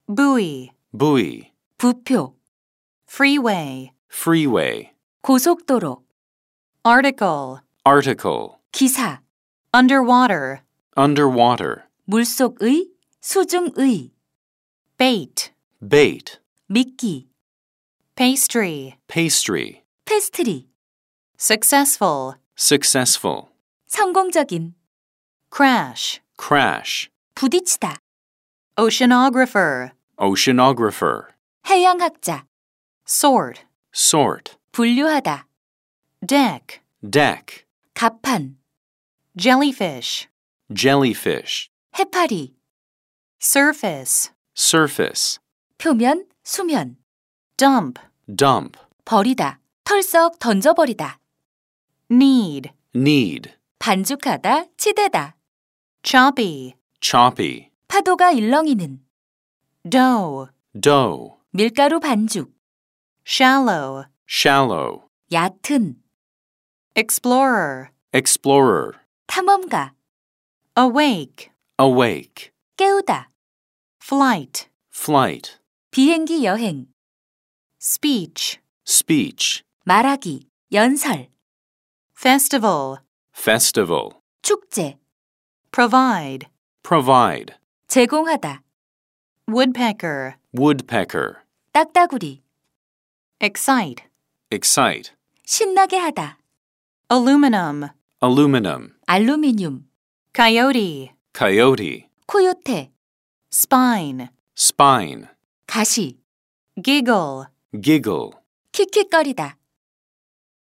buoy, buoy, 부표, freeway, freeway, 고속도로, article, article, 기사, underwater, underwater, 물속의, 수중의, bait, bait, 미끼, pastry, pastry, 페스트리, successful, successful, 성공적인, crash, crash, 부딪히다, oceanographer, oceanographer, 해양학자, sort, sort, 분류하다, deck, deck, 갑판, jellyfish, jellyfish, 해파리, surface, surface, 표면, 수면, dump, dump, 버리다, 털썩 던져버리다, need, need, 반죽하다, 치대다, choppy, choppy, 파도가 일렁이는, dough, dough, 밀가루 반죽, shallow, shallow, 얕은, explorer, explorer, 탐험가, awake, awake, 깨우다, flight, flight, 비행기 여행, speech, speech, 말하기, 연설, festival, festival, 축제, provide, provide, 제공하다, woodpecker, woodpecker, 딱따구리, excite, excite, 신나게 하다, aluminum, aluminum, 알루미늄, coyote, coyote, 코요테, spine, spine, 가시, giggle, giggle, 킥킥거리다,